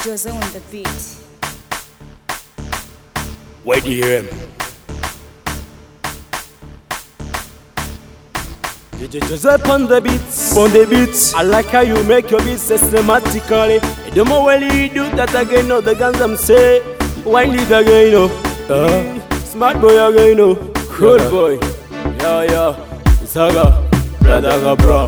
Jose on the beat. YDM. DJ Joseph on the beats. On the beats. I like how you make your beats systematically. The more well you do that again, no, the guns I'm say. Wind it again, no. Smart boy again, no. Cool boy. Yeah. Saga. Brother, bro.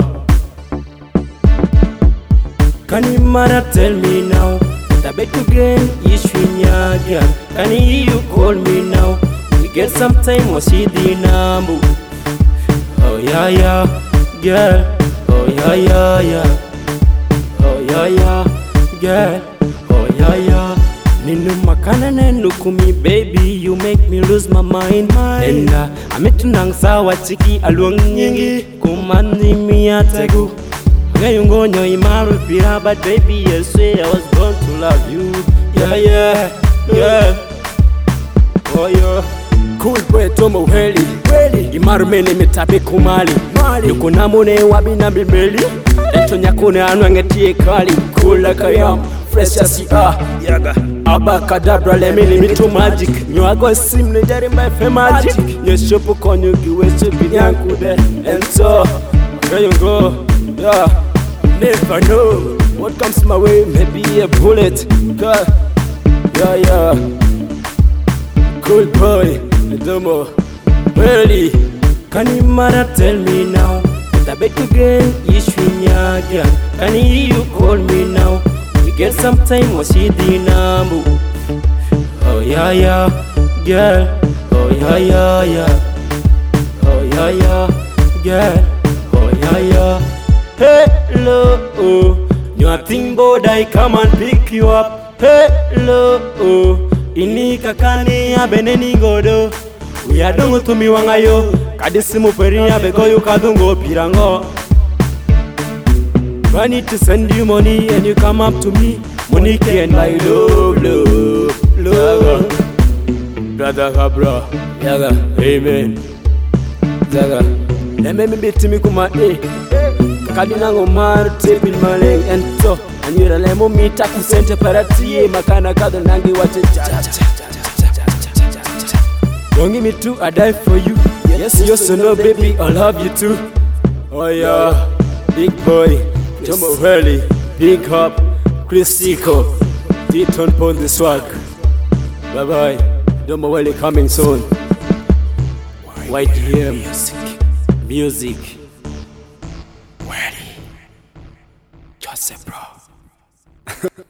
Can you matter tell me now? The bet again, Ishwinya. Can you call me now? We get some time, we see the number. Oh yeah, girl. Oh yeah. Oh yeah, girl. Oh yeah. Ninu makana nenu kumi, baby, you make me lose my mind. And ametu nang sawa chiki alwang nyingi kumani miyategu. Ngayungonyo imaru pira, but baby, I say I was born to love you. Yeah. Oh yeah. Cool boy tomo heli imaru mene metabe kumali yuko namune wabina bibeli ento nyakune anwangetie kali kula kayam fresh as yaga abakadabra lemini mitu magic nywago sim ne jari my fe magic nyeshopu konyu giwese binyankude and so there you go. Yeah, never know what comes my way, maybe a bullet. Yeah. Cool boy, Domo, really. Can you matter tell me now? The bet again, Ishwinya. Can you call me now? We get some time, we see the number. Oh yeah, girl. Oh yeah. Oh yeah, girl. Oh yeah. Hello, nothing but I come and pick you up. Hello, inika kani ya beneni godo. Uyadungu tumi wangayo, kadisimu periya begoyo kadungo pirango. I need to send you money and you come up to me. Money and my love. Brother Habra, yaga, amen. Zaga, me bit me kuma Kadinango mar tepil maleng ento anyira lemo mita kusente paratie makana kado nangi wate don't give me two, I die for you. Yes, you so know baby, I love you too. Oh yeah, big boy, Jomo Hurley, Big Hop, Chris Siko, D-Ton Pon the swag. Bye bye, Jomo Hurley coming soon. YDM music. Joseph, bro.